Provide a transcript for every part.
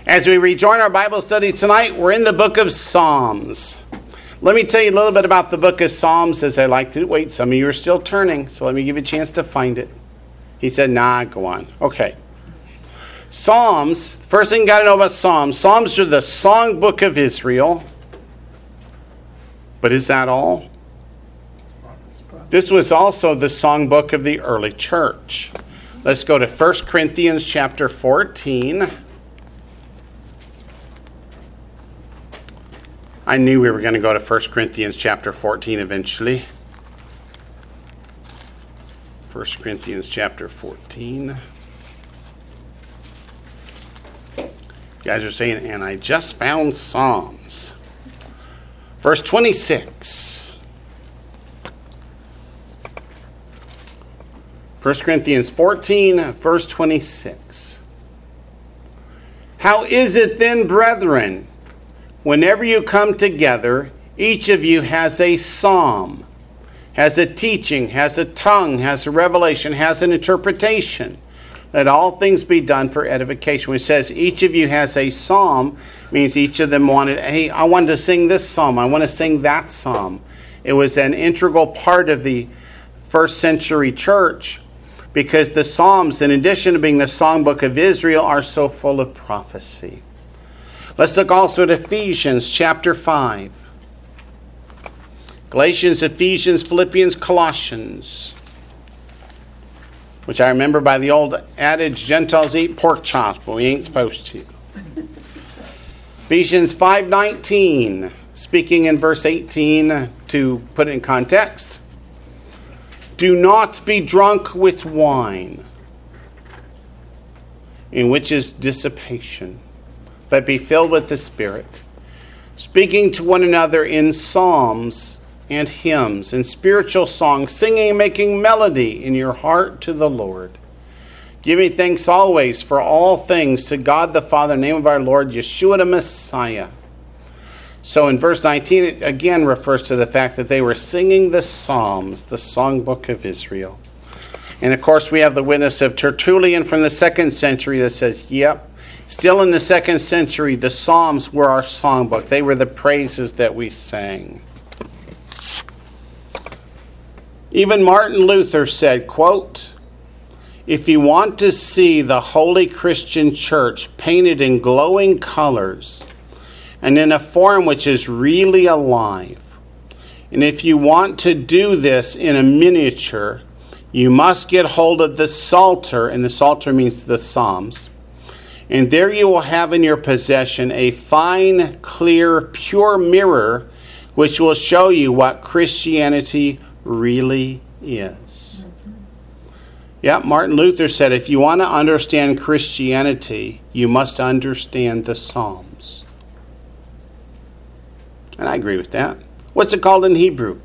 As we rejoin our Bible study tonight, we're in the book of Psalms. Let me tell you a little bit about the book of Psalms as I like to wait. Some of you are still turning, so let me give you a chance to find it. He said, nah, go on. Okay. Psalms, first thing you got to know about Psalms. Psalms are the songbook of Israel. But is that all? This was also the songbook of the early church. Let's go to 1 Corinthians chapter 14. I knew we were going to go to 1 Corinthians chapter 14 eventually. 1 Corinthians chapter 14. You guys are saying, and I just found Psalms. Verse 26. 1 Corinthians 14, verse 26. How is it then, brethren, whenever you come together, each of you has a psalm, has a teaching, has a tongue, has a revelation, has an interpretation? Let all things be done for edification. When it says each of you has a psalm, means each of them wanted, hey, I wanted to sing this psalm. I want to sing that psalm. It was an integral part of the first century church because the Psalms, in addition to being the songbook of Israel, are so full of prophecy. Let's look also at Ephesians chapter 5. Galatians, Ephesians, Philippians, Colossians. Which I remember by the old adage, Gentiles eat pork chops, but we ain't supposed to. Ephesians 5:19, speaking in verse 18 to put it in context. Do not be drunk with wine, in which is dissipation, but be filled with the Spirit, speaking to one another in psalms and hymns and spiritual songs, singing and making melody in your heart to the Lord, giving thanks always for all things to God the Father in the name of our Lord Yeshua the Messiah. So in verse 19, it again refers to the fact that they were singing the Psalms, the songbook of Israel. And of course, we have the witness of Tertullian from the 2nd century that says, yep, still in the 2nd century, the Psalms were our songbook. They were the praises that we sang. Even Martin Luther said, quote, if you want to see the holy Christian church painted in glowing colors and in a form which is really alive, and if you want to do this in a miniature, you must get hold of the Psalter, and the Psalter means the Psalms, and there you will have in your possession a fine, clear, pure mirror which will show you what Christianity really is. Yeah, Martin Luther said, if you want to understand Christianity, you must understand the Psalms. And I agree with that. What's it called in Hebrew?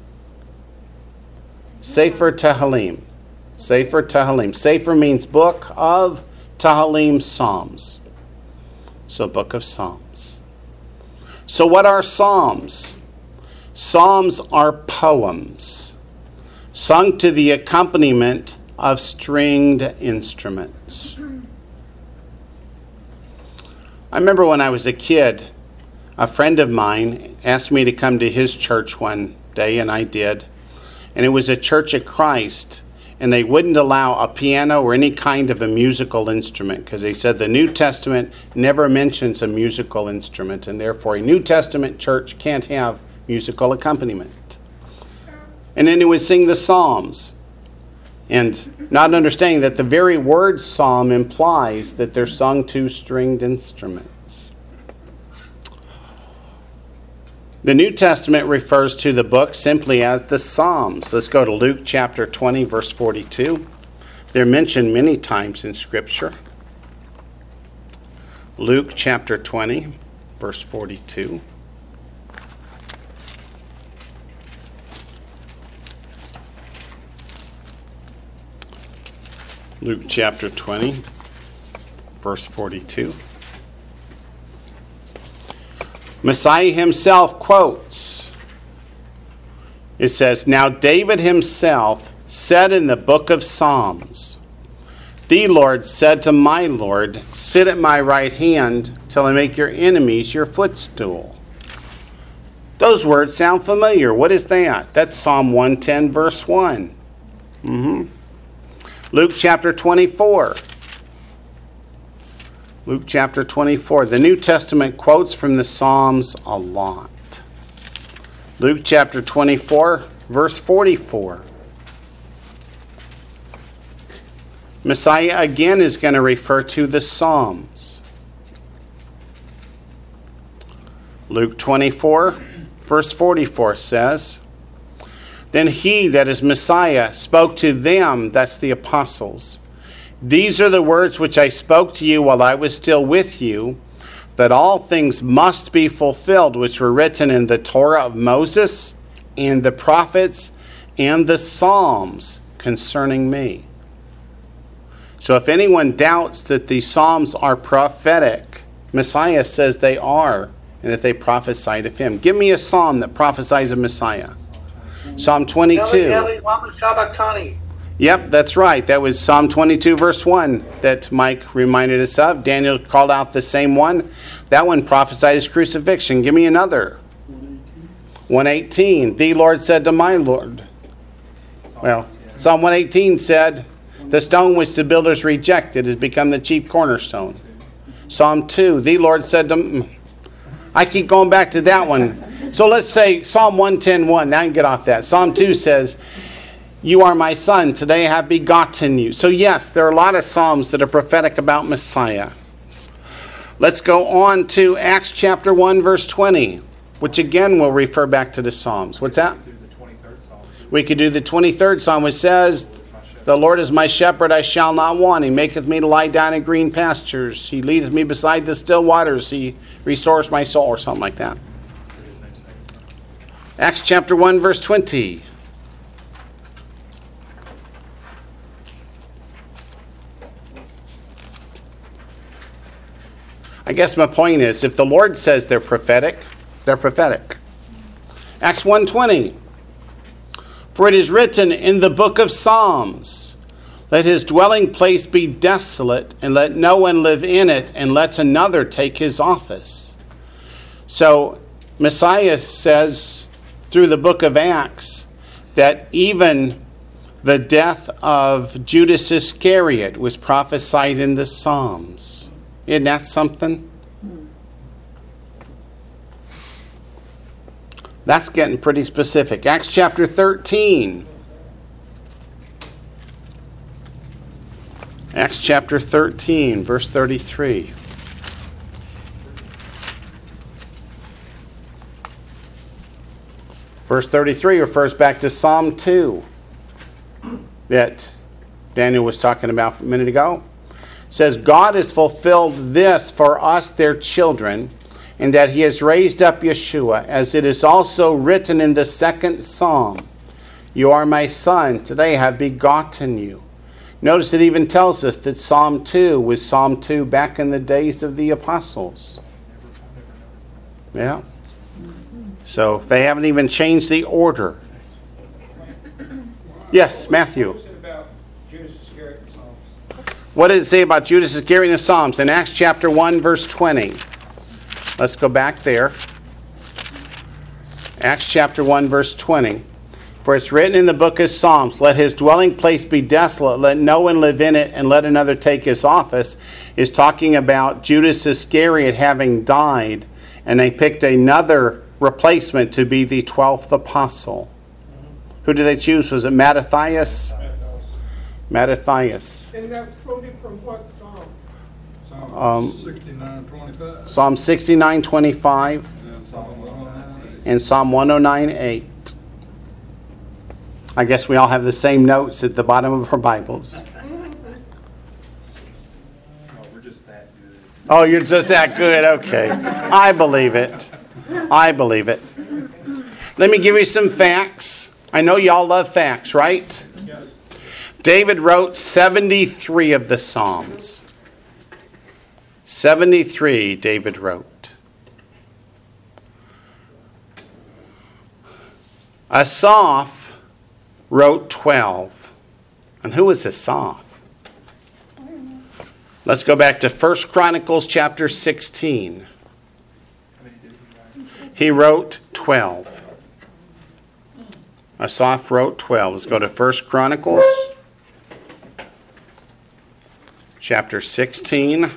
Sefer Tehillim. Sefer Tehillim. Sefer means book of, Tehillim, Psalms. So book of Psalms. So what are Psalms? Psalms are poems sung to the accompaniment of stringed instruments. I remember when I was a kid, a friend of mine asked me to come to his church one day, and I did. And it was a Church of Christ, and they wouldn't allow a piano or any kind of a musical instrument because they said the New Testament never mentions a musical instrument, and therefore a New Testament church can't have musical accompaniment. And then they would sing the Psalms, and not understanding that the very word psalm implies that they're sung to stringed instruments. The New Testament refers to the book simply as the Psalms. Let's go to Luke chapter 20, verse 42. They're mentioned many times in Scripture. Luke chapter 20, verse 42. Luke chapter 20, verse 42. Messiah himself quotes. It says, now David himself said in the book of Psalms, The Lord said to my Lord, sit at my right hand till I make your enemies your footstool. Those words sound familiar. What is that? That's Psalm 110, verse 1. Luke chapter 24. Luke chapter 24. The New Testament quotes from the Psalms a lot. Luke chapter 24, verse 44. Messiah again is going to refer to the Psalms. Luke 24, verse 44 says, then he, that is Messiah, spoke to them, that's the apostles. These are the words which I spoke to you while I was still with you, that all things must be fulfilled which were written in the Torah of Moses and the prophets and the Psalms concerning me. So if anyone doubts that the Psalms are prophetic, Messiah says they are, and that they prophesied of him. Give me a psalm that prophesies of Messiah. Psalm 22. Yep, that's right. That was Psalm 22, verse 1 that Mike reminded us of. Daniel called out the same one. That one prophesied his crucifixion. Give me another. 118. The Lord said to my Lord. Well, Psalm 118 said, the stone which the builders rejected has become the chief cornerstone. Psalm 2. The Lord said to... I keep going back to that one. So let's say Psalm 110:1. Now I can get off that. Psalm 2 says, you are my son. Today I have begotten you. So yes, there are a lot of Psalms that are prophetic about Messiah. Let's go on to Acts chapter 1, verse 20, which again will refer back to the Psalms. What's that? We could do the 23rd Psalm, which says, the Lord is my shepherd, I shall not want. He maketh me to lie down in green pastures. He leadeth me beside the still waters. He restores my soul, or something like that. Acts chapter 1, verse 20. I guess my point is, if the Lord says they're prophetic, they're prophetic. Acts 1:20. For it is written in the book of Psalms, let his dwelling place be desolate, and let no one live in it, and let another take his office. So Messiah says through the book of Acts that even the death of Judas Iscariot was prophesied in the Psalms. Isn't that something? That's getting pretty specific. Acts chapter 13. Acts chapter 13, verse 33. Verse 33 refers back to Psalm 2 that Daniel was talking about a minute ago. It says, God has fulfilled this for us, their children, and that he has raised up Yeshua, as it is also written in the second Psalm, you are my son, today I have begotten you. Notice it even tells us that Psalm 2 was Psalm 2 back in the days of the apostles. Yeah. So they haven't even changed the order. Yes, Matthew. What did it say about Judas Iscariot in the Psalms? In Acts chapter 1, verse 20. Let's go back there. Acts chapter 1, verse 20. For it's written in the book of Psalms, let his dwelling place be desolate, let no one live in it, and let another take his office, is talking about Judas Iscariot having died, and they picked another replacement to be the 12th apostle. Who did they choose? Was it Mattathias? Mattathias. And that's quoted from what Psalm? Psalm 69:25. Psalm 69:25 and Psalm 109:8. I guess we all have the same notes at the bottom of our Bibles. We're just that good. Oh, you're just that good. Okay. I believe it. I believe it. Let me give you some facts. I know y'all love facts, right? David wrote 73 of the Psalms. 73 David wrote. Asaph wrote 12. And who was Asaph? Let's go back to 1 Chronicles chapter 16. He wrote 12. Asaph wrote 12. Let's go to 1 Chronicles chapter 16.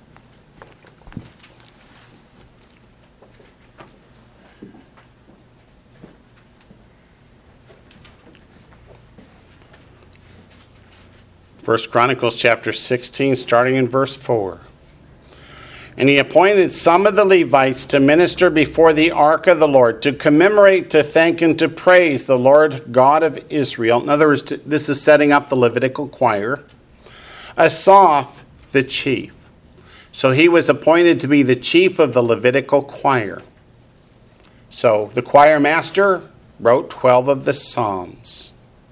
First Chronicles chapter 16, starting in verse 4. And he appointed some of the Levites to minister before the ark of the Lord, to commemorate, to thank, and to praise the Lord God of Israel. In other words, this is setting up the Levitical choir. Asaph, the chief. So he was appointed to be the chief of the Levitical choir. So the choir master wrote 12 of the Psalms.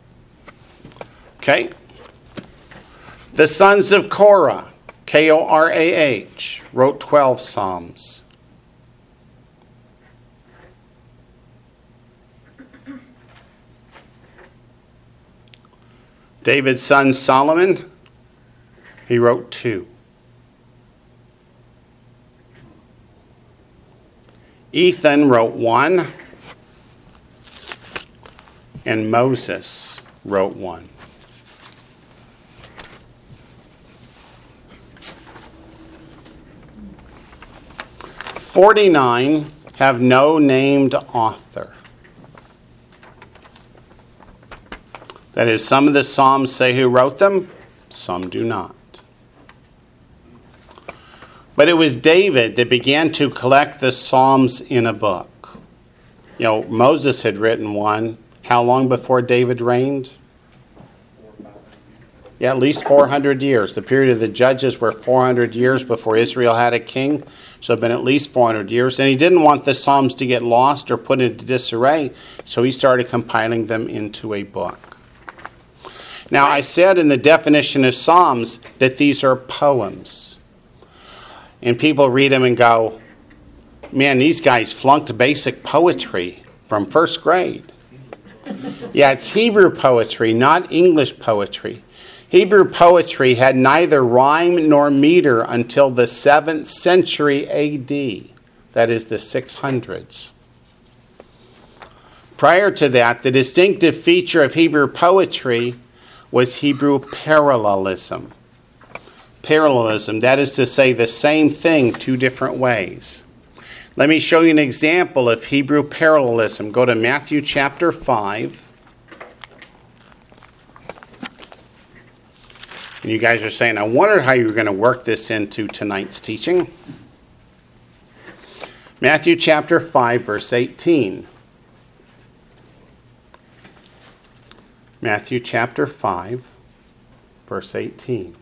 Okay? The sons of Korah, Korah, wrote 12 Psalms. David's son Solomon, he wrote 2. Ethan wrote 1. And Moses wrote 1. "49 have no named author." That is, some of the Psalms say who wrote them, some do not. But it was David that began to collect the Psalms in a book. You know, Moses had written one. How long before David reigned? Yeah, at least 400 years. The period of the Judges were 400 years before Israel had a king. So it had been at least 400 years. And he didn't want the Psalms to get lost or put into disarray, so he started compiling them into a book. Now, I said in the definition of Psalms that these are poems. And people read them and go, man, these guys flunked basic poetry from first grade. Yeah, it's Hebrew poetry, not English poetry. Hebrew poetry had neither rhyme nor meter until the 7th century A.D., that is the 600s. Prior to that, the distinctive feature of Hebrew poetry was Hebrew parallelism. Parallelism, that is to say the same thing 2 different ways. Let me show you an example of Hebrew parallelism. Go to Matthew chapter 5. And you guys are saying, I wondered how you were going to work this into tonight's teaching. Matthew chapter 5, verse 18. Matthew chapter 5, verse 18.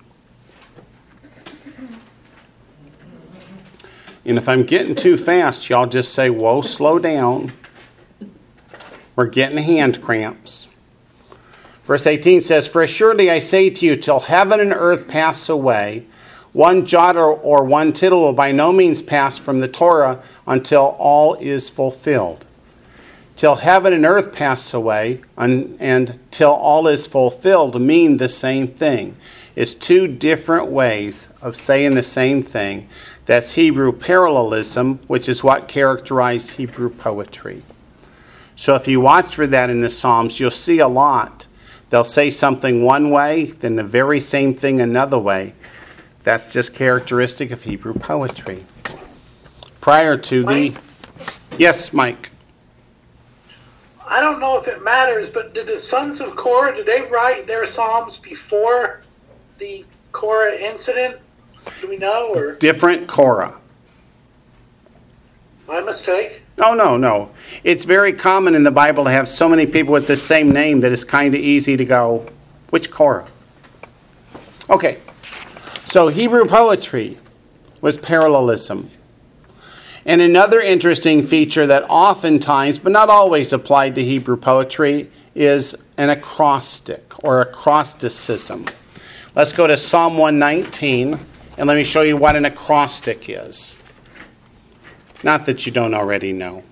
And if I'm getting too fast, y'all just say, whoa, slow down. We're getting hand cramps. Verse 18 says, "For assuredly I say to you, till heaven and earth pass away, one jot or one tittle will by no means pass from the Torah until all is fulfilled." Till heaven and earth pass away and till all is fulfilled mean the same thing. It's 2 different ways of saying the same thing. That's Hebrew parallelism, which is what characterized Hebrew poetry. So if you watch for that in the Psalms, you'll see a lot. They'll say something one way, then the very same thing another way. That's just characteristic of Hebrew poetry. Prior to the... Yes, Mike. I don't know if it matters, but did the sons of Korah, did they write their Psalms before the Korah incident? Do we know? Or Different Korah. my mistake? Oh, no. It's very common in the Bible to have so many people with the same name that it's kind of easy to go, which Korah? Okay, so Hebrew poetry was parallelism. And another interesting feature that oftentimes, but not always applied to Hebrew poetry, is an acrostic or acrosticism. Let's go to Psalm 119, and let me show you what an acrostic is. Not that you don't already know.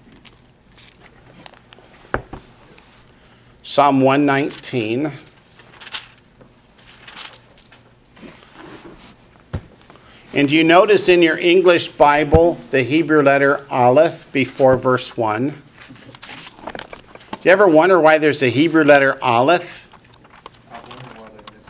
Psalm 119. And do you notice in your English Bible the Hebrew letter Aleph before verse 1? Do you ever wonder why there's a Hebrew letter Aleph? I wonder why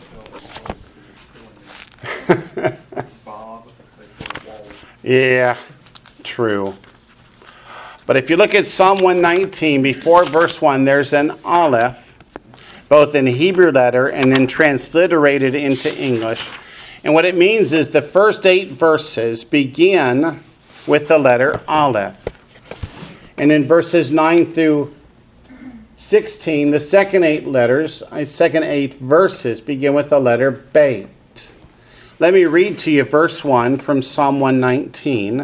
they misspelled Bob. They said Wall. Yeah, true. But if you look at Psalm 119, before verse 1, there's an Aleph, both in Hebrew letter and then transliterated into English. And what it means is the first 8 verses begin with the letter Aleph. And in verses 9 through 16, the second 8 verses begin with the letter Bet. Let me read to you verse 1 from Psalm 119.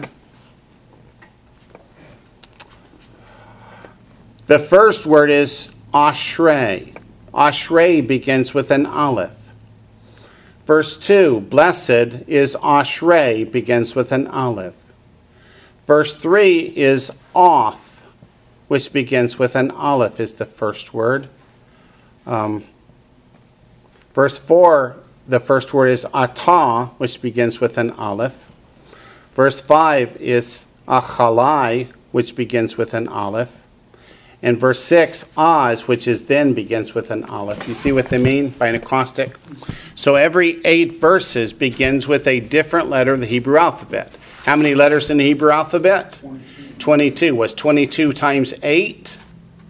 The first word is Ashrei. Ashrei begins with an Aleph. Verse 2, blessed is Ashrei, begins with an Aleph. Verse 3 is Off, which begins with an Aleph, is the first word. Verse 4, the first word is Atah, which begins with an Aleph. Verse 5 is Achalai, which begins with an Aleph. And verse 6, Az, which is then begins with an Aleph. You see what they mean by an acrostic? So every 8 verses begins with a different letter of the Hebrew alphabet. How many letters in the Hebrew alphabet? 22. Was 22 times 8?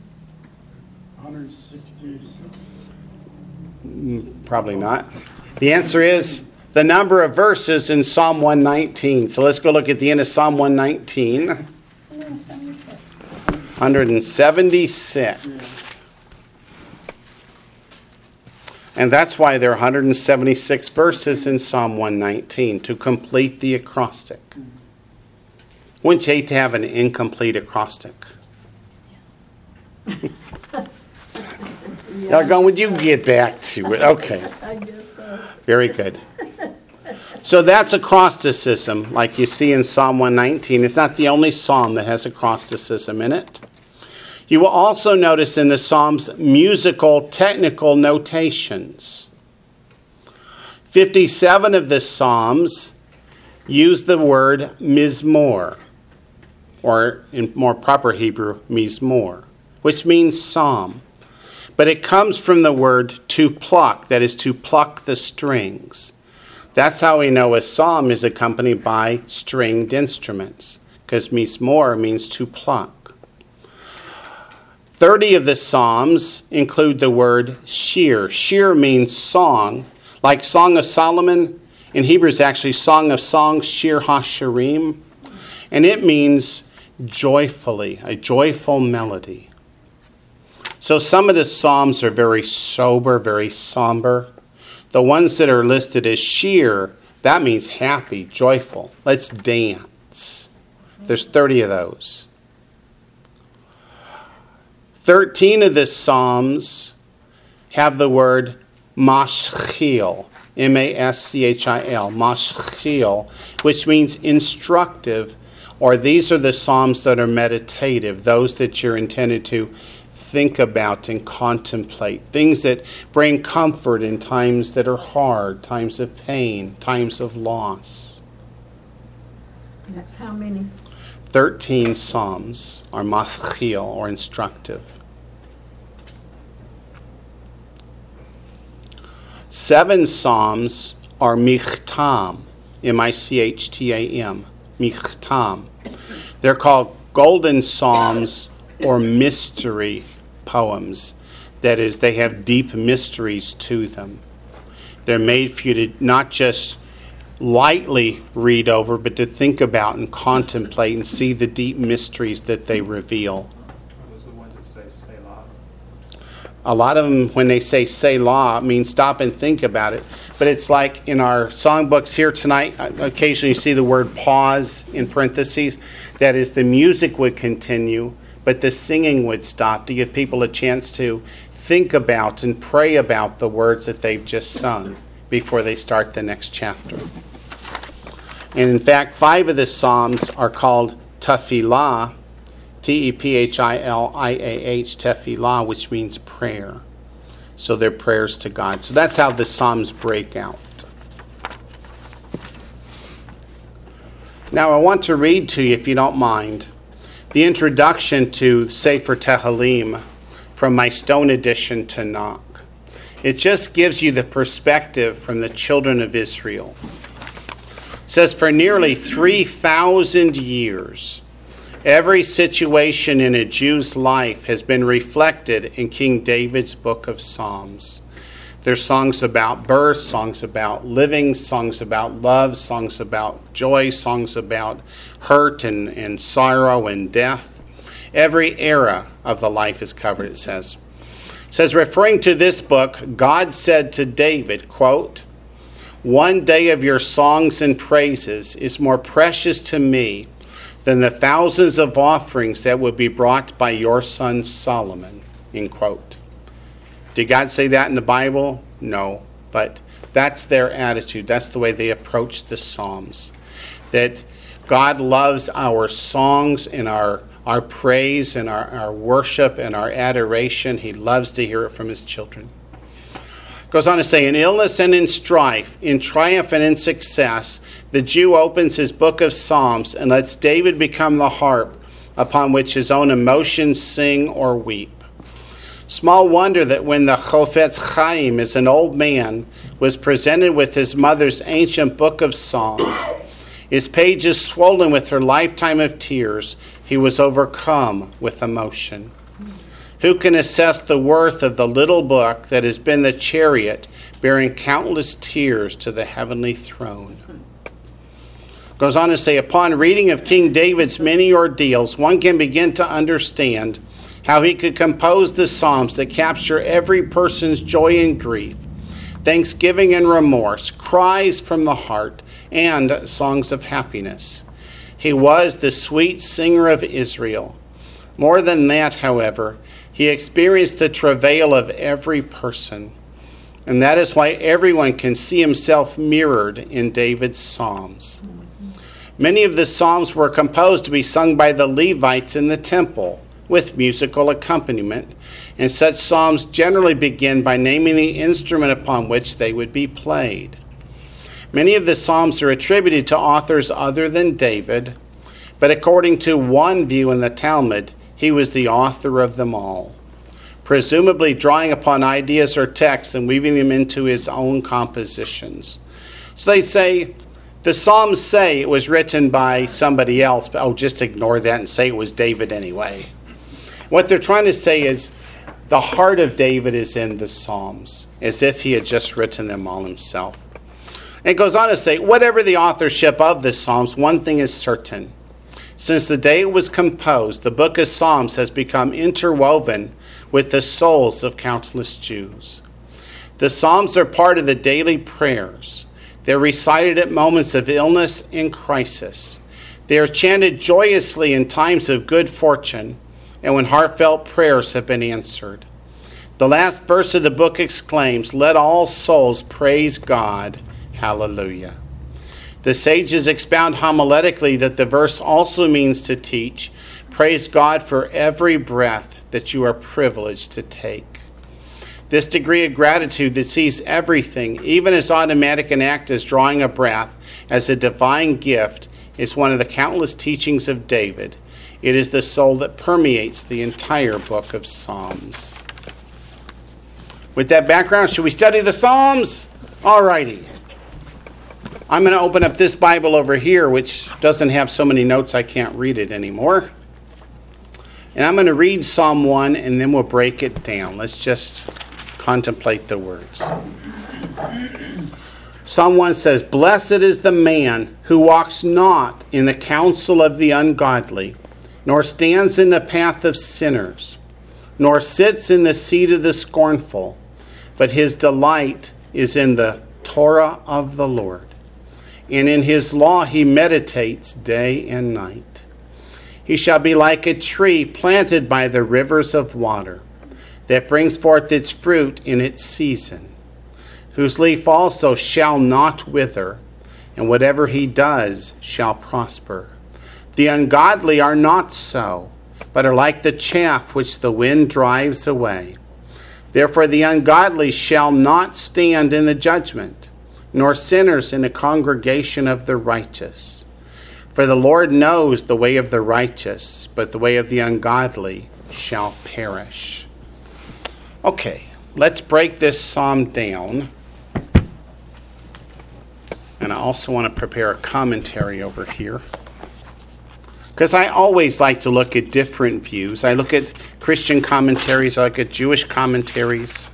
166. Probably not. The answer is the number of verses in Psalm 119. So let's go look at the end of Psalm 119. 176. And that's why there are 176 verses in Psalm 119 to complete the acrostic. Wouldn't you hate to have an incomplete acrostic? Y'all going, would you get back to it? Okay. I guess so. Very good. So that's acrosticism, like you see in Psalm 119. It's not the only psalm that has acrosticism in it. You will also notice in the Psalms musical technical notations. 57 of the Psalms use the word mizmor, or in more proper Hebrew, mizmor, which means psalm. But it comes from the word to pluck, that is to pluck the strings. That's how we know a psalm is accompanied by stringed instruments, because mizmor means to pluck. 30 of the Psalms include the word shir. Shir means song, like Song of Solomon. In Hebrew, it's actually Song of Songs, Shir HaShirim. And it means joyfully, a joyful melody. So some of the Psalms are very sober, very somber. The ones that are listed as shir, that means happy, joyful. Let's dance. There's 30 of those. 13 of the Psalms have the word mashchil, M-A-S-C-H-I-L, mashchil, which means instructive, or these are the Psalms that are meditative, those that you're intended to think about and contemplate, things that bring comfort in times that are hard, times of pain, times of loss. That's how many? 13 Psalms are mashchil, or instructive. 7 Psalms are michtam, M-I-C-H-T-A-M, michtam. They're called golden psalms or mystery poems. That is, they have deep mysteries to them. They're made for you to not just lightly read over, but to think about and contemplate and see the deep mysteries that they reveal. Are those the ones that say Selah? A lot of them, when they say Selah, means stop and think about it. But it's like in our songbooks here tonight, occasionally you see the word pause in parentheses. That is, the music would continue, but the singing would stop to give people a chance to think about and pray about the words that they've just sung before they start the next chapter. And in fact, 5 of the Psalms are called Tefillah, T-E-P-H-I-L-I-A-H, Tefillah, which means prayer. So they're prayers to God. So that's how the Psalms break out. Now I want to read to you, if you don't mind, the introduction to Sefer Tehillim from my Stone edition Tanakh. It just gives you the perspective from the children of Israel. It says, for nearly 3,000 years, every situation in a Jew's life has been reflected in King David's book of Psalms. There's songs about birth, songs about living, songs about love, songs about joy, songs about hurt and sorrow and death. Every era of the life is covered, it says. It says, referring to this book, God said to David, quote, one day of your songs and praises is more precious to me than the thousands of offerings that would be brought by your son Solomon, end quote. Did God say that in the Bible? No, but that's their attitude. That's the way they approach the Psalms. That God loves our songs and our praise and our worship and our adoration. He loves to hear it from his children. Goes on to say, in illness and in strife, in triumph and in success, the Jew opens his book of Psalms and lets David become the harp upon which his own emotions sing or weep. Small wonder that when the Chofetz Chaim, as an old man, was presented with his mother's ancient book of Psalms, his pages swollen with her lifetime of tears, he was overcome with emotion. Who can assess the worth of the little book that has been the chariot bearing countless tears to the heavenly throne? Goes on to say, upon reading of King David's many ordeals, one can begin to understand how he could compose the Psalms that capture every person's joy and grief, thanksgiving and remorse, cries from the heart, and songs of happiness. He was the sweet singer of Israel. More than that, however, he experienced the travail of every person. And that is why everyone can see himself mirrored in David's Psalms. Many of the Psalms were composed to be sung by the Levites in the temple, with musical accompaniment, and such psalms generally begin by naming the instrument upon which they would be played. Many of the psalms are attributed to authors other than David, but according to one view in the Talmud, he was the author of them all, presumably drawing upon ideas or texts and weaving them into his own compositions. So they say, the Psalms say it was written by somebody else, but just ignore that and say it was David anyway. What they're trying to say is the heart of David is in the Psalms, as if he had just written them all himself. And it goes on to say, whatever the authorship of the Psalms, one thing is certain. Since the day it was composed, the book of Psalms has become interwoven with the souls of countless Jews. The Psalms are part of the daily prayers. They're recited at moments of illness and crisis. They are chanted joyously in times of good fortune and when heartfelt prayers have been answered. The last verse of the book exclaims, let all souls praise God. Hallelujah. The sages expound homiletically that the verse also means to teach, praise God for every breath that you are privileged to take. This degree of gratitude that sees everything, even as automatic an act as drawing a breath, as a divine gift, is one of the countless teachings of David. It is the soul that permeates the entire book of Psalms. With that background, should we study the Psalms? All righty. I'm going to open up this Bible over here, which doesn't have so many notes I can't read it anymore. And I'm going to read Psalm 1, and then we'll break it down. Let's just contemplate the words. Psalm 1 says, blessed is the man who walks not in the counsel of the ungodly, nor stands in the path of sinners, nor sits in the seat of the scornful, but his delight is in the Torah of the Lord. And in his law he meditates day and night. He shall be like a tree planted by the rivers of water, that brings forth its fruit in its season, whose leaf also shall not wither, and whatever he does shall prosper. The ungodly are not so, but are like the chaff which the wind drives away. Therefore the ungodly shall not stand in the judgment, nor sinners in the congregation of the righteous. For the Lord knows the way of the righteous, but the way of the ungodly shall perish. Okay, let's break this psalm down. And I also want to prepare a commentary over here, because I always like to look at different views. I look at Christian commentaries, I look at Jewish commentaries,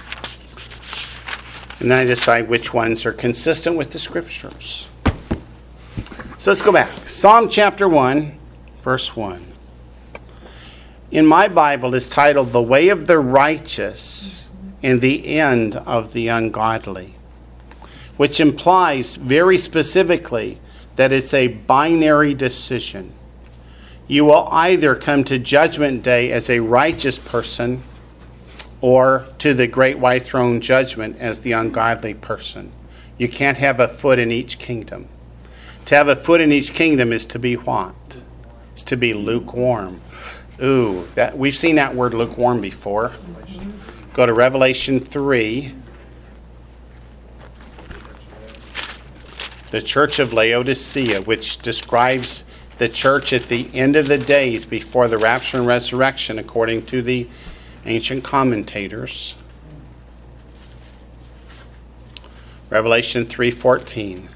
and then I decide which ones are consistent with the scriptures. So let's go back. Psalm chapter 1, verse 1. In my Bible, it's titled "The Way of the Righteous and the End of the Ungodly," which implies very specifically that it's a binary decision. You will either come to Judgment Day as a righteous person or to the great white throne judgment as the ungodly person. You can't have a foot in each kingdom. To have a foot in each kingdom is to be what? It's to be lukewarm. Ooh, we've seen that word lukewarm before. Go to Revelation 3. The church of Laodicea, which describes the church at the end of the days before the rapture and resurrection, according to the ancient commentators. Revelation 3:14.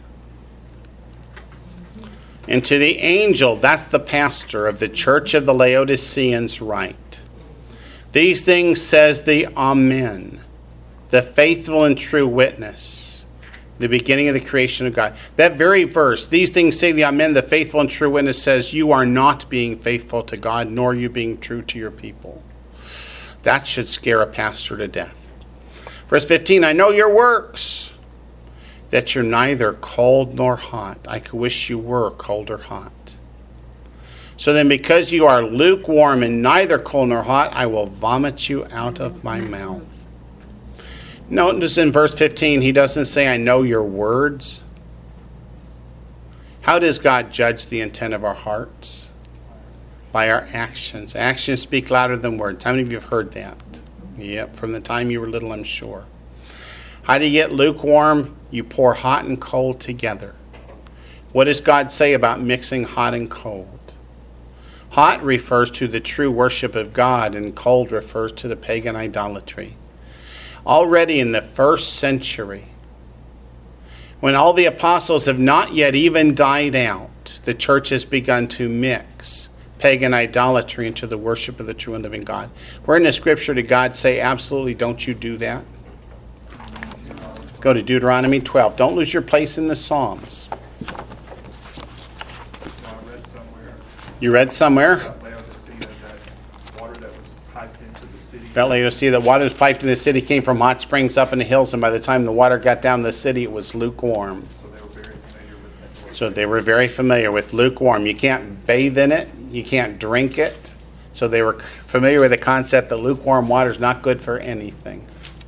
And to the angel, that's the pastor of the church of the Laodiceans, write, "These things says the Amen, the faithful and true witness, the beginning of the creation of God." That very verse, "These things say the Amen, the faithful and true witness," says you are not being faithful to God, nor are you being true to your people. That should scare a pastor to death. Verse 15, "I know your works, that you're neither cold nor hot." I could wish you were cold or hot. "So then because you are lukewarm and neither cold nor hot, I will vomit you out of my mouth." Notice in verse 15, he doesn't say, "I know your words." How does God judge the intent of our hearts? By our actions. Actions speak louder than words. How many of you have heard that? Yep, from the time you were little, I'm sure. How do you get lukewarm? You pour hot and cold together. What does God say about mixing hot and cold? Hot refers to the true worship of God, and cold refers to the pagan idolatry. Already in the first century, when all the apostles have not yet even died out, the church has begun to mix pagan idolatry into the worship of the true and living God. Where in the scripture did God say, absolutely don't you do that? Go to Deuteronomy 12. Don't lose your place in the Psalms. I read somewhere You read somewhere? about Laodicea that water that was piped into the city. About Laodicea, the water was piped in the city came from hot springs up in the hills, and by the time the water got down to the city, it was lukewarm. So they were very familiar with that. So they were very familiar with lukewarm. You can't bathe in it. You can't drink it. So they were familiar with the concept that lukewarm water is not good for anything.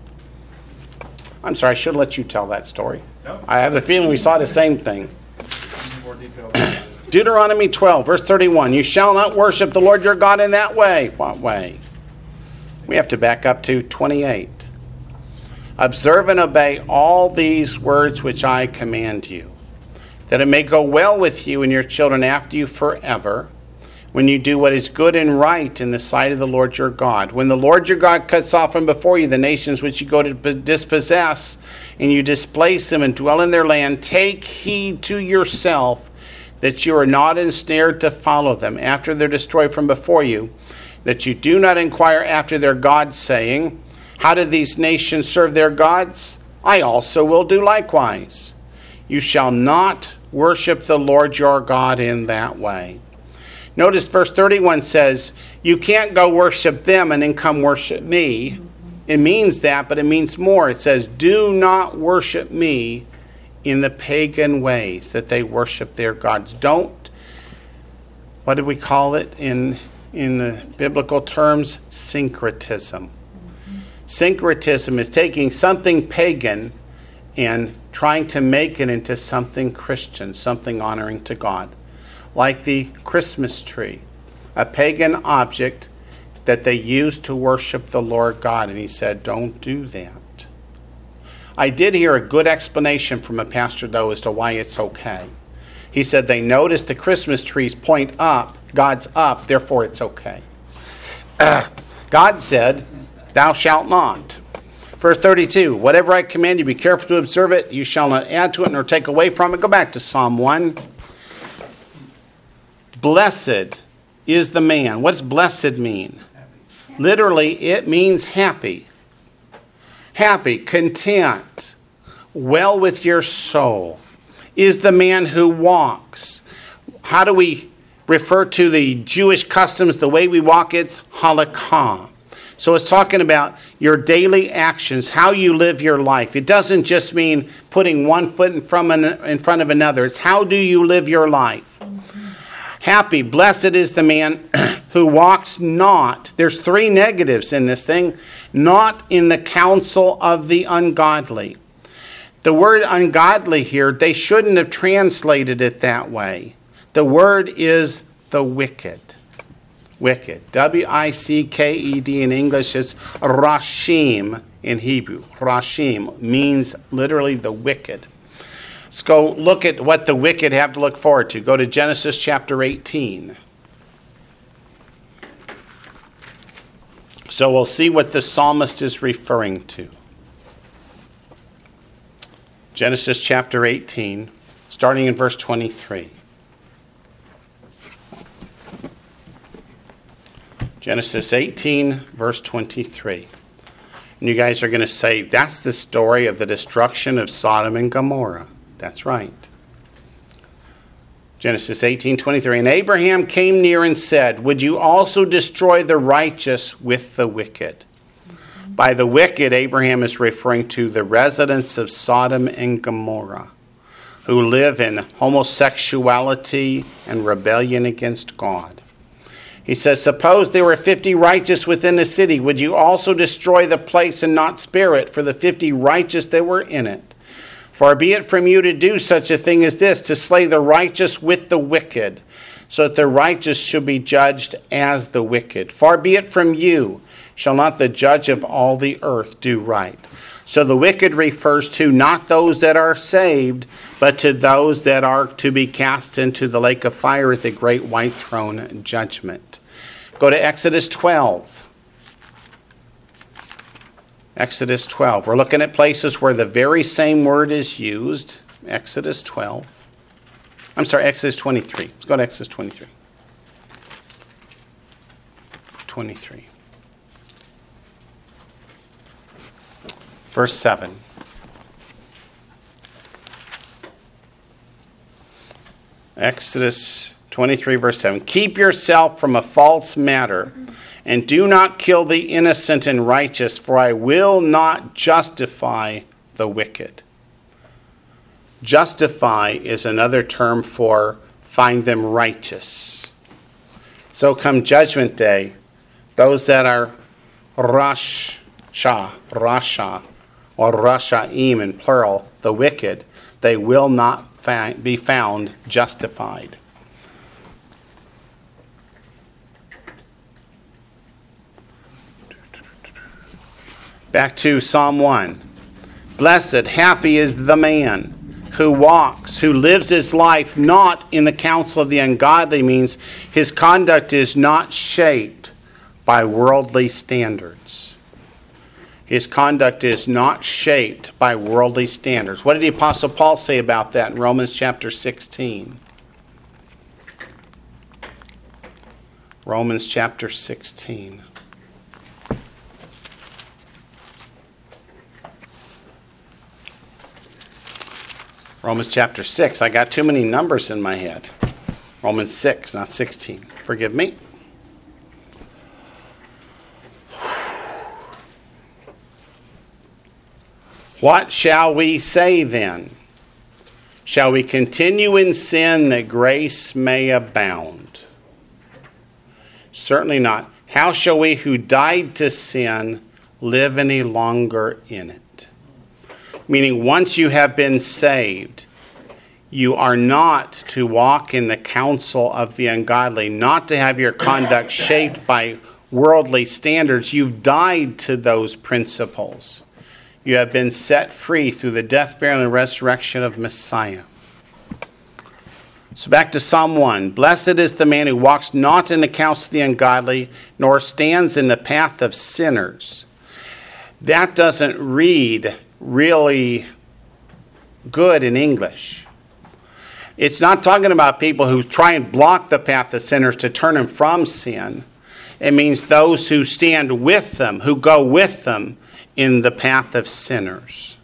I'm sorry, I should let you tell that story. No. I have the feeling we saw the same thing. Any more detail about it? Deuteronomy 12, verse 31. "You shall not worship the Lord your God in that way." What way? We have to back up to 28. "Observe and obey all these words which I command you, that it may go well with you and your children after you forever, when you do what is good and right in the sight of the Lord your God. When the Lord your God cuts off from before you the nations which you go to dispossess, and you displace them and dwell in their land, take heed to yourself that you are not ensnared to follow them after they're destroyed from before you, that you do not inquire after their gods, saying, how did these nations serve their gods? I also will do likewise. You shall not worship the Lord your God in that way." Notice verse 31 says, you can't go worship them and then come worship me. It means that, but it means more. It says, do not worship me in the pagan ways that they worship their gods. Don't, what do we call it in the biblical terms? Syncretism. Syncretism is taking something pagan and trying to make it into something Christian, something honoring to God. Like the Christmas tree, a pagan object that they used to worship the Lord God. And he said, don't do that. I did hear a good explanation from a pastor, though, as to why it's okay. He said they noticed the Christmas trees point up, God's up, therefore it's okay. God said, thou shalt not. Verse 32, whatever I command you, be careful to observe it. You shall not add to it nor take away from it. Go back to Psalm 1. Blessed is the man. What does blessed mean? Literally, it means happy. Happy, content, well with your soul. Is the man who walks. How do we refer to the Jewish customs, the way we walk? It's halakha. So it's talking about your daily actions, how you live your life. It doesn't just mean putting one foot in front of another. It's how do you live your life. Happy, blessed is the man who walks not. There's three negatives in this thing. Not in the counsel of the ungodly. The word ungodly here, they shouldn't have translated it that way. The word is the wicked. Wicked. W-I-C-K-E-D in English is rashim in Hebrew. Rashim means literally the wicked. Let's go look at what the wicked have to look forward to. Go to Genesis chapter 18. So we'll see what the psalmist is referring to. Genesis chapter 18, starting in verse 23. Genesis 18, verse 23. And you guys are going to say, that's the story of the destruction of Sodom and Gomorrah. That's right. Genesis 18, 23. And Abraham came near and said, would you also destroy the righteous with the wicked? By the wicked, Abraham is referring to the residents of Sodom and Gomorrah, who live in homosexuality and rebellion against God. He says, suppose there were 50 righteous within the city. Would you also destroy the place and not spare it for the 50 righteous that were in it? Far be it from you to do such a thing as this, to slay the righteous with the wicked, so that the righteous should be judged as the wicked. Far be it from you. Shall not the judge of all the earth do right? So the wicked refers to not those that are saved, but to those that are to be cast into the lake of fire at the great white throne judgment. Go to Exodus 12. Exodus 12. We're looking at places where the very same word is used. Exodus 12. I'm sorry, Exodus 23. Let's go to Exodus 23. 23. Verse 7. Exodus 23, verse 7. Keep yourself from a false matter, and do not kill the innocent and righteous, for I will not justify the wicked. Justify is another term for find them righteous. So come Judgment Day, those that are Rasha, or Rashaim in plural, the wicked, they will not be found justified. Back to Psalm 1. Blessed, happy is the man who walks, who lives his life not in the counsel of the ungodly, means his conduct is not shaped by worldly standards. His conduct is not shaped by worldly standards. What did the Apostle Paul say about that in Romans chapter 16? Romans chapter 16. Romans chapter 6. I got too many numbers in my head. Romans 6, not 16. Forgive me. What shall we say then? Shall we continue in sin that grace may abound? Certainly not. How shall we who died to sin live any longer in it? Meaning once you have been saved, you are not to walk in the counsel of the ungodly, not to have your conduct shaped by worldly standards. You've died to those principles. You have been set free through the death, burial, and resurrection of Messiah. So back to Psalm 1. Blessed is the man who walks not in the counsel of the ungodly, nor stands in the path of sinners. That doesn't read really good in English. It's not talking about people who try and block the path of sinners to turn them from sin. It means those who stand with them, who go with them in the path of sinners.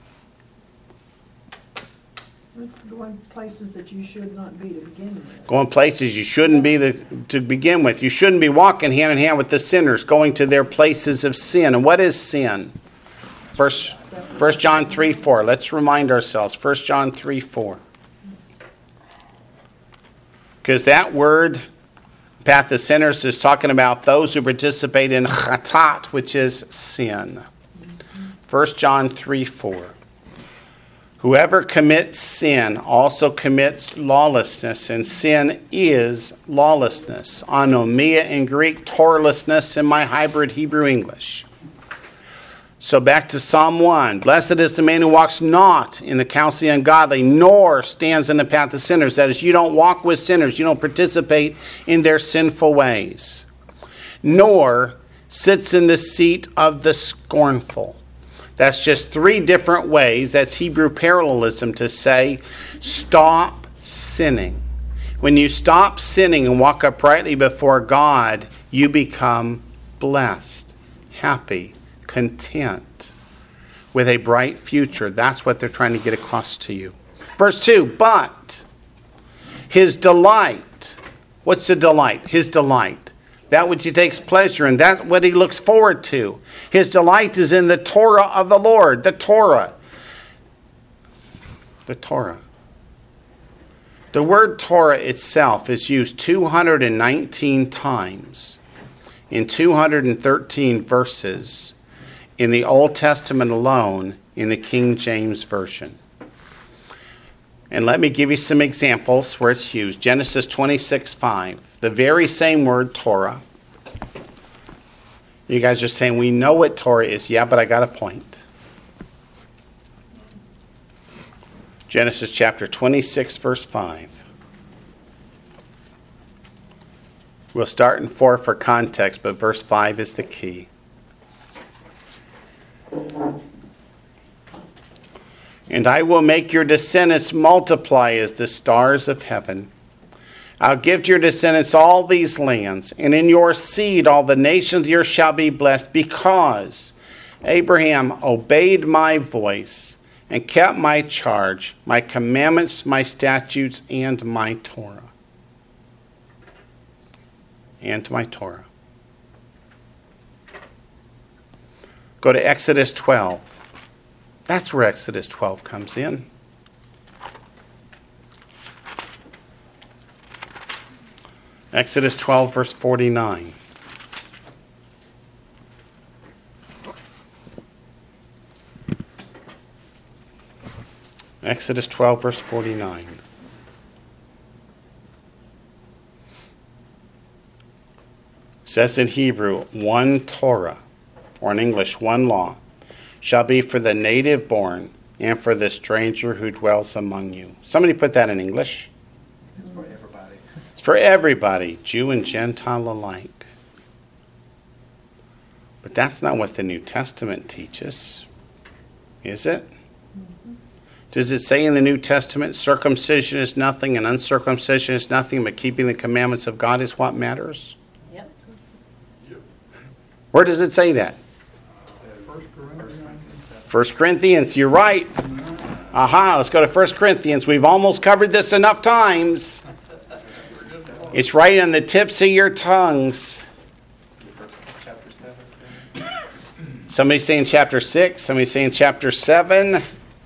It's going places that you should not be to begin with. Going places you shouldn't be to begin with. You shouldn't be walking hand in hand with the sinners, going to their places of sin. And what is sin? 1 John 3:4. Let's remind ourselves. 1 John 3:4. Because that word, path of sinners, is talking about those who participate in chatat, which is sin. 1 John 3:4. Whoever commits sin also commits lawlessness, and sin is lawlessness. Anomia in Greek, Torahlessness in my hybrid Hebrew English. So back to Psalm 1. Blessed is the man who walks not in the counsel of the ungodly, nor stands in the path of sinners. That is, you don't walk with sinners. You don't participate in their sinful ways. Nor sits in the seat of the scornful. That's just three different ways. That's Hebrew parallelism to say, stop sinning. When you stop sinning and walk uprightly before God, you become blessed, happy, content, with a bright future. That's what they're trying to get across to you. Verse 2, but his delight. What's the delight? His delight. That which he takes pleasure in. That's what he looks forward to. His delight is in the Torah of the Lord. The Torah. The Torah. The word Torah itself is used 219 times in 213 verses in the Old Testament alone in the King James Version. And let me give you some examples where it's used. Genesis 26:5, the very same word Torah. You guys are saying, we know what Torah is. Yeah, but I got a point. Genesis chapter 26, verse 5. We'll start in 4 for context, but verse 5 is the key. And I will make your descendants multiply as the stars of heaven. I'll give to your descendants all these lands, and in your seed all the nations of the earth shall be blessed, because Abraham obeyed my voice and kept my charge, my commandments, my statutes, and my Torah. And my Torah. Go to Exodus 12. That's where Exodus 12 comes in. Exodus 12, verse 49. Exodus 12, verse 49. Says in Hebrew, one Torah, or in English, one law, shall be for the native born and for the stranger who dwells among you. Somebody put that in English. It's for everybody. It's for everybody, Jew and Gentile alike. But that's not what the New Testament teaches, is it? Does it say in the New Testament, circumcision is nothing and uncircumcision is nothing, but keeping the commandments of God is what matters? Yep. Where does it say that? 1 Corinthians, you're right. Aha, let's go to 1 Corinthians. We've almost covered this enough times. It's right on the tips of your tongues. Chapter 7. Somebody saying chapter 6, somebody saying chapter 7.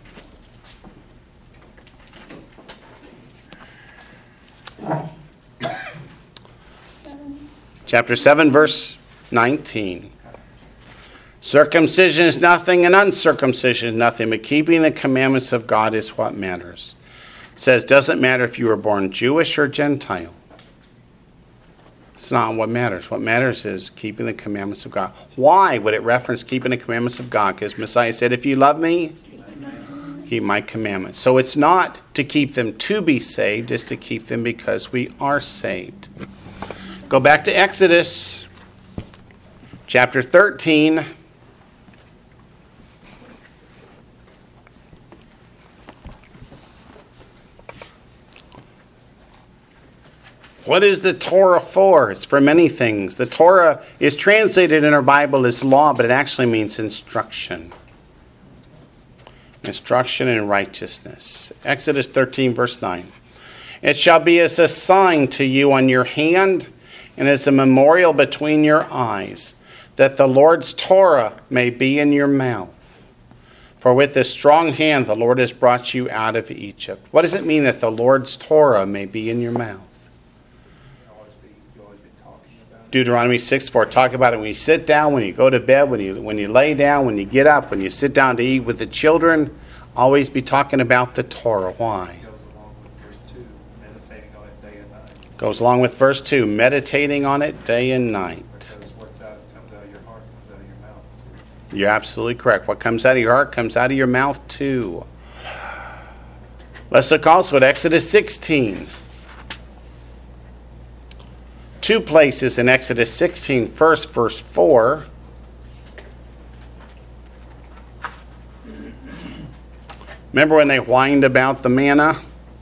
Chapter 7, verse 19. Circumcision is nothing and uncircumcision is nothing, but keeping the commandments of God is what matters. It says, doesn't matter if you were born Jewish or Gentile. It's not what matters. What matters is keeping the commandments of God. Why would it reference keeping the commandments of God? Because Messiah said, if you love me, Keep my commandments. So it's not to keep them to be saved, it's to keep them because we are saved. Go back to Exodus chapter 13. What is the Torah for? It's for many things. The Torah is translated in our Bible as law, but it actually means instruction. Instruction in righteousness. Exodus 13, verse 9. It shall be as a sign to you on your hand and as a memorial between your eyes, that the Lord's Torah may be in your mouth. For with a strong hand the Lord has brought you out of Egypt. What does it mean that the Lord's Torah may be in your mouth? You always be talking about it. Deuteronomy 6:4. Talk about it when you sit down, when you go to bed, when you lay down, when you get up, when you sit down to eat with the children. Always be talking about the Torah. Why? Goes along with verse 2, meditating on it day and night. Goes along with verse 2, meditating on it day and night. Because what's out comes out of your heart, comes out of your mouth. You're absolutely correct. What comes out of your heart comes out of your mouth too. Let's look also at Exodus 16. 2 places in Exodus 16. First, verse 4. Remember when they whined about the manna?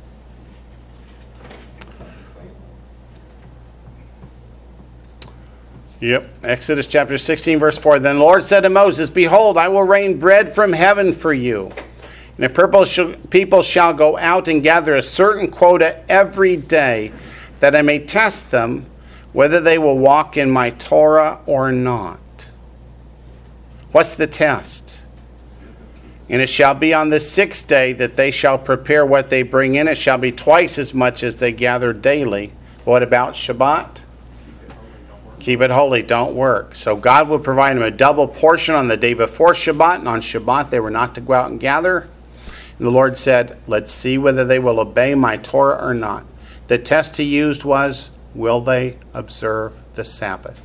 Yep. Exodus chapter 16, verse 4. Then the Lord said to Moses, behold, I will rain bread from heaven for you. And the people shall go out and gather a certain quota every day, that I may test them, whether they will walk in my Torah or not. What's the test? And it shall be on the 6th day that they shall prepare what they bring in. It shall be twice as much as they gather daily. What about Shabbat? Keep it holy, don't work. So God will provide them a double portion on the day before Shabbat, and on Shabbat they were not to go out and gather. And the Lord said, let's see whether they will obey my Torah or not. The test he used was, will they observe the Sabbath?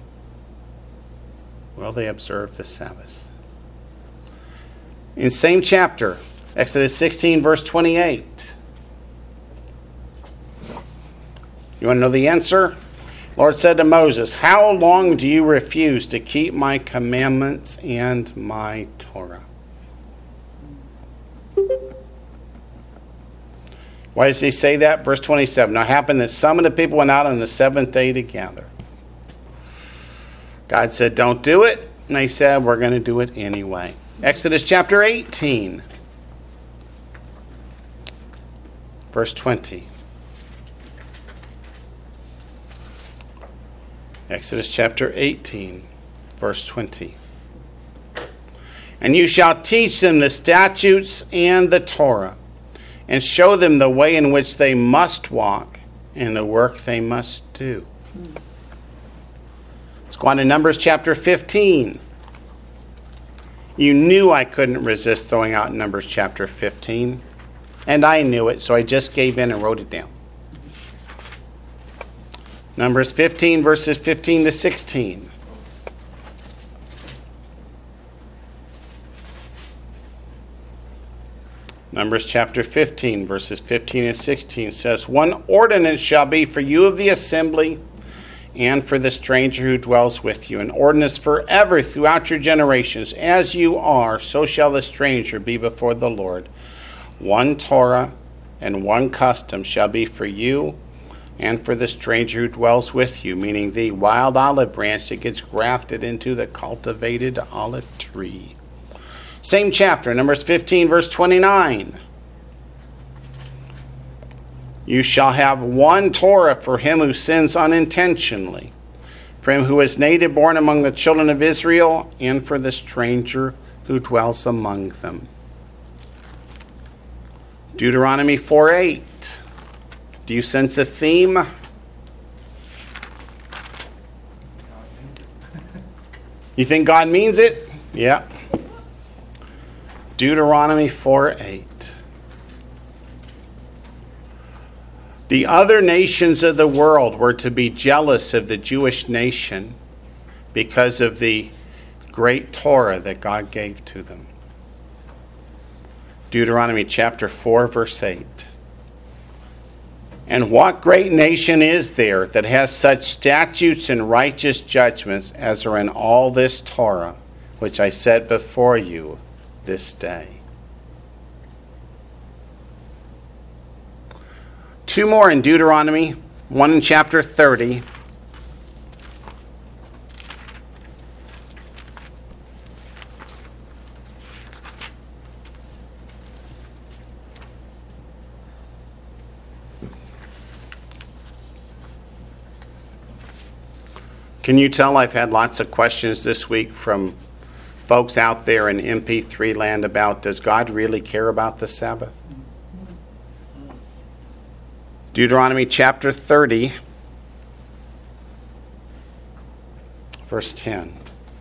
Will they observe the Sabbath? In same chapter, Exodus 16, verse 28. You want to know the answer? The Lord said to Moses, how long do you refuse to keep my commandments and my Torah? Why does he say that? Verse 27. Now it happened that some of the people went out on the 7th day to gather. God said, don't do it. And they said, we're going to do it anyway. Exodus chapter 18, verse 20. Exodus chapter 18, verse 20. And you shall teach them the statutes and the Torah, and show them the way in which they must walk and the work they must do. Let's go on to Numbers chapter 15. You knew I couldn't resist throwing out Numbers chapter 15. And I knew it, so I just gave in and wrote it down. Numbers 15, verses 15 to 16. Numbers chapter 15, verses 15 and 16 says, one ordinance shall be for you of the assembly, and for the stranger who dwells with you, an ordinance forever throughout your generations. As you are, so shall the stranger be before the Lord. One Torah and one custom shall be for you and for the stranger who dwells with you, meaning the wild olive branch that gets grafted into the cultivated olive tree. Same chapter, Numbers 15, verse 29. You shall have one Torah for him who sins unintentionally, for him who is native born among the children of Israel, and for the stranger who dwells among them. Deuteronomy 4:8. Do you sense a theme? You think God means it? Yeah. Deuteronomy 4:8. The other nations of the world were to be jealous of the Jewish nation because of the great Torah that God gave to them. Deuteronomy chapter 4, verse 8. And what great nation is there that has such statutes and righteous judgments as are in all this Torah, which I set before you this day? Two more in Deuteronomy, one in chapter 30. Can you tell I've had lots of questions this week from folks out there in MP3 land about, does God really care about the Sabbath? Deuteronomy chapter 30, verse 10.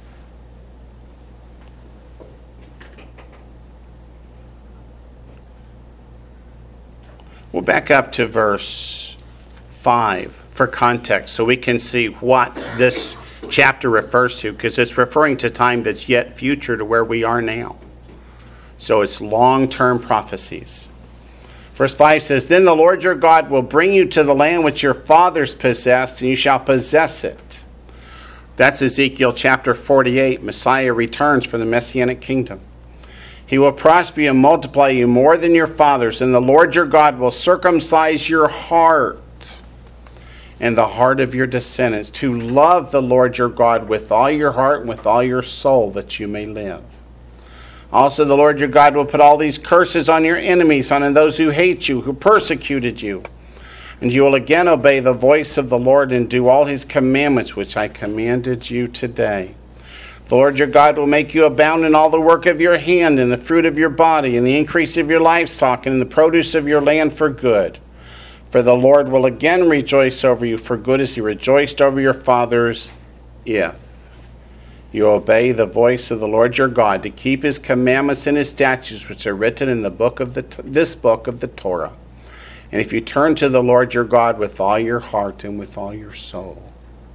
We'll back up to verse 5 for context so we can see what this chapter refers to, because it's referring to time that's yet future to where we are now. So it's long-term prophecies. Verse 5 says, Then the Lord your God will bring you to the land which your fathers possessed, and you shall possess it. That's Ezekiel chapter 48. Messiah returns from the Messianic kingdom. He will prosper you and multiply you more than your fathers, and the Lord your God will circumcise your heart and the heart of your descendants, to love the Lord your God with all your heart and with all your soul, that you may live. Also the Lord your God will put all these curses on your enemies, on those who hate you, who persecuted you. And you will again obey the voice of the Lord and do all his commandments, which I commanded you today. The Lord your God will make you abound in all the work of your hand, in the fruit of your body, in the increase of your livestock, and in the produce of your land for good. For the Lord will again rejoice over you for good, as he rejoiced over your fathers, if you obey the voice of the Lord your God, to keep his commandments and his statutes, which are written in the book of this book of the Torah. And if you turn to the Lord your God with all your heart and with all your soul.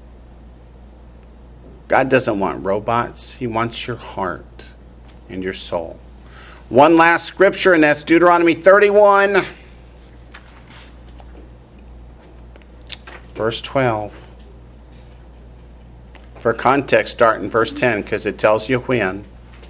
God doesn't want robots. He wants your heart and your soul. One last scripture, and that's Deuteronomy 31. Verse 12. For context, start in verse 10 because it tells you when.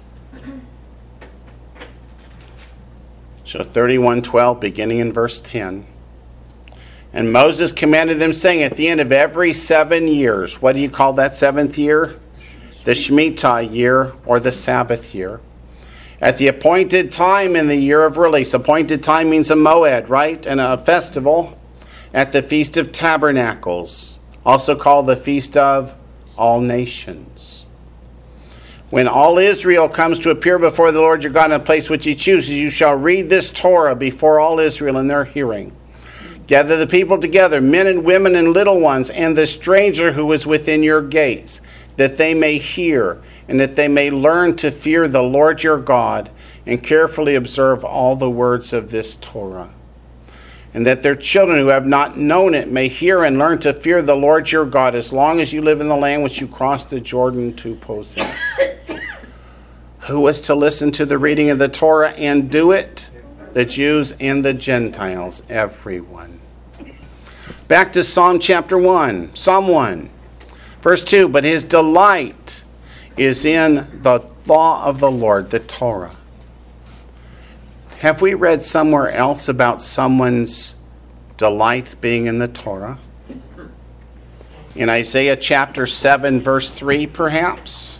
So 31:12, beginning in verse 10. And Moses commanded them, saying, at the end of every 7 years, what do you call that seventh year? The Shemitah year, or the Sabbath year. At the appointed time in the year of release. Appointed time means a moed, right? And a festival. At the Feast of Tabernacles, also called the Feast of All Nations. When all Israel comes to appear before the Lord your God in a place which he chooses, you shall read this Torah before all Israel in their hearing. Gather the people together, men and women and little ones, and the stranger who is within your gates, that they may hear, and that they may learn to fear the Lord your God, and carefully observe all the words of this Torah. And that their children who have not known it may hear and learn to fear the Lord your God, as long as you live in the land which you crossed the Jordan to possess. Who was to listen to the reading of the Torah and do it? The Jews and the Gentiles, everyone. Back to Psalm chapter 1. Psalm 1, verse 2. But his delight is in the law of the Lord, the Torah. Have we read somewhere else about someone's delight being in the Torah? In Isaiah chapter 7, verse 3, perhaps?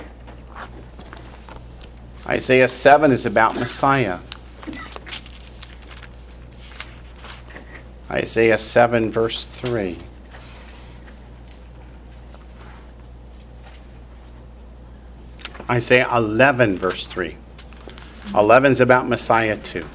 Isaiah 7 is about Messiah. Isaiah 7, verse 3. Isaiah 11, verse 3. 11 is about Messiah too.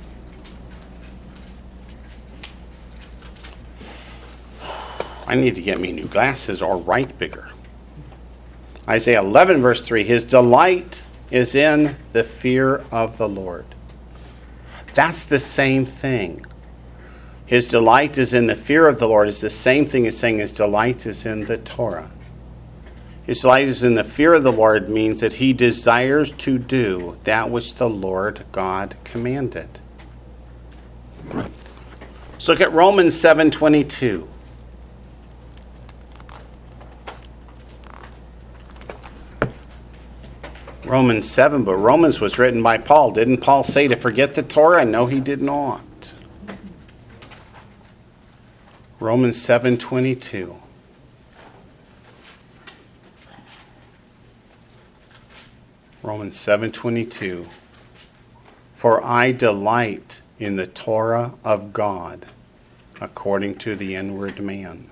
I need to get me new glasses or write bigger. Isaiah 11, verse 3. His delight is in the fear of the Lord. That's the same thing. His delight is in the fear of the Lord. It's the same thing as saying his delight is in the Torah. His delight is in the fear of the Lord means that he desires to do that which the Lord God commanded. Let's look at Romans 7:22. Romans 7, but Romans was written by Paul. Didn't Paul say to forget the Torah? No, he did not. Romans 7:22. Romans 7:22. For I delight in the Torah of God according to the inward man.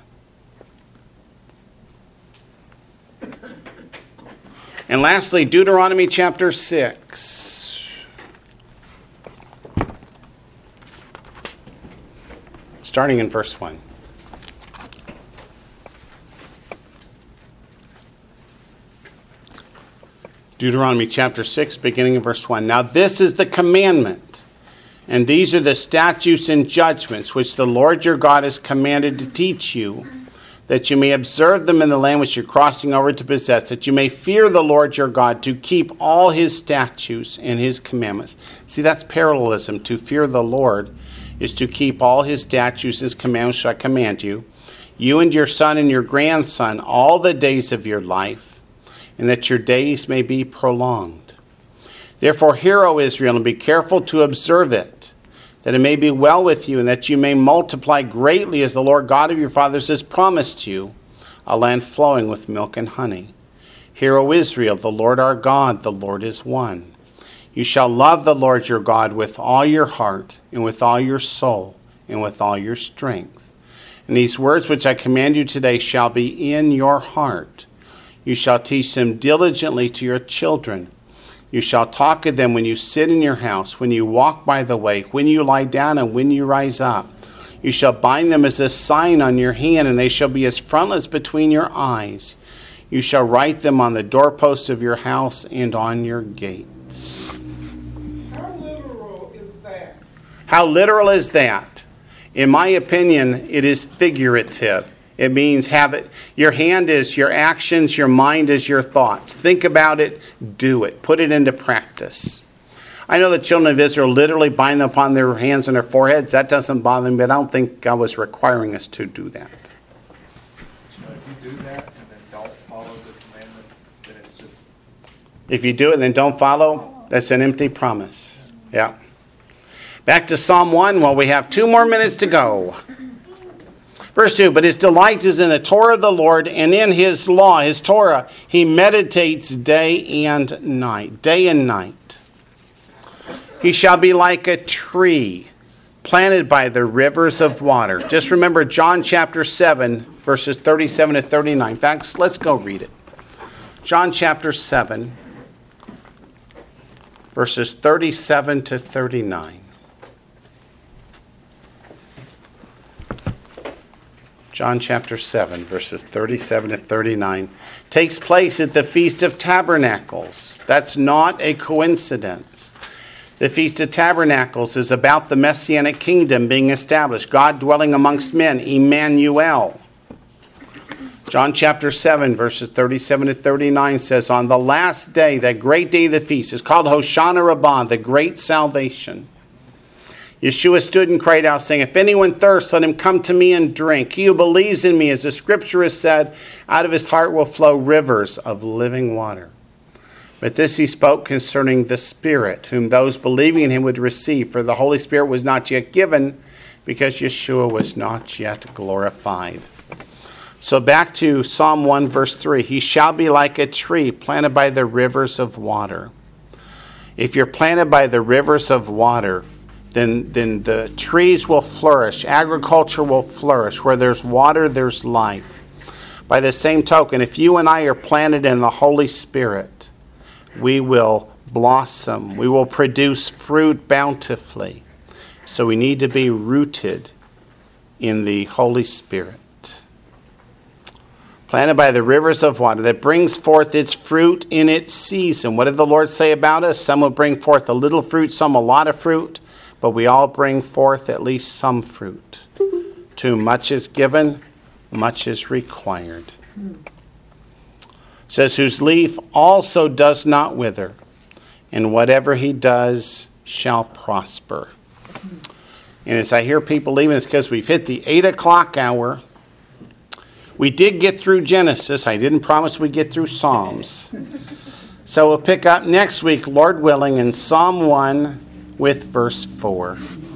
And lastly, Deuteronomy chapter 6. Starting in verse 1. Deuteronomy chapter 6, beginning in verse 1. Now this is the commandment, and these are the statutes and judgments which the Lord your God has commanded to teach you, that you may observe them in the land which you're crossing over to possess, that you may fear the Lord your God, to keep all his statutes and his commandments. See, that's parallelism. To fear the Lord is to keep all his statutes and his commandments which I command you, you and your son and your grandson, all the days of your life, and that your days may be prolonged. Therefore hear, O Israel, and be careful to observe it, that it may be well with you, and that you may multiply greatly as the Lord God of your fathers has promised you, a land flowing with milk and honey. Hear, O Israel, the Lord our God, the Lord is one. You shall love the Lord your God with all your heart, and with all your soul, and with all your strength. And these words which I command you today shall be in your heart. You shall teach them diligently to your children. You shall talk of them when you sit in your house, when you walk by the way, when you lie down, and when you rise up. You shall bind them as a sign on your hand, and they shall be as frontlets between your eyes. You shall write them on the doorposts of your house and on your gates. How literal is that? How literal is that? In my opinion, it is figurative. It means have it. Your hand is your actions, your mind is your thoughts. Think about it, do it, put it into practice. I know the children of Israel literally bind them upon their hands and their foreheads. That doesn't bother me, but I don't think God was requiring us to do that. If you do that and then don't follow the commandments, then it's just... If you do it and then don't follow, that's an empty promise. Yeah. Back to Psalm 1. Well, we have 2 more minutes to go. Verse 2, but his delight is in the Torah of the Lord, and in his law, his Torah, he meditates day and night. Day and night. He shall be like a tree planted by the rivers of water. Just remember John chapter 7, verses 37 to 39. In fact, let's go read it. John chapter 7, verses 37 to 39. John chapter 7, verses 37 to 39, takes place at the Feast of Tabernacles. That's not a coincidence. The Feast of Tabernacles is about the Messianic kingdom being established, God dwelling amongst men, Emmanuel. John chapter 7, verses 37 to 39 says, on the last day, that great day of the feast, is called Hoshana Rabbah, the great salvation. Yeshua stood and cried out, saying, if anyone thirsts, let him come to me and drink. He who believes in me, as the scripture has said, out of his heart will flow rivers of living water. But this he spoke concerning the Spirit, whom those believing in him would receive. For the Holy Spirit was not yet given, because Yeshua was not yet glorified. So back to Psalm 1, verse 3. He shall be like a tree planted by the rivers of water. If you're planted by the rivers of water, then the trees will flourish. Agriculture will flourish. Where there's water, there's life. By the same token, if you and I are planted in the Holy Spirit, we will blossom. We will produce fruit bountifully. So we need to be rooted in the Holy Spirit. Planted by the rivers of water that brings forth its fruit in its season. What did the Lord say about us? Some will bring forth a little fruit, some a lot of fruit. But we all bring forth at least some fruit. To much is given, much is required. says, whose leaf also does not wither, and whatever he does shall prosper. And as I hear people leaving, it's because we've hit the 8 o'clock hour. We did get through Genesis. I didn't promise we'd get through Psalms. So we'll pick up next week, Lord willing, in Psalm 1 with verse 4.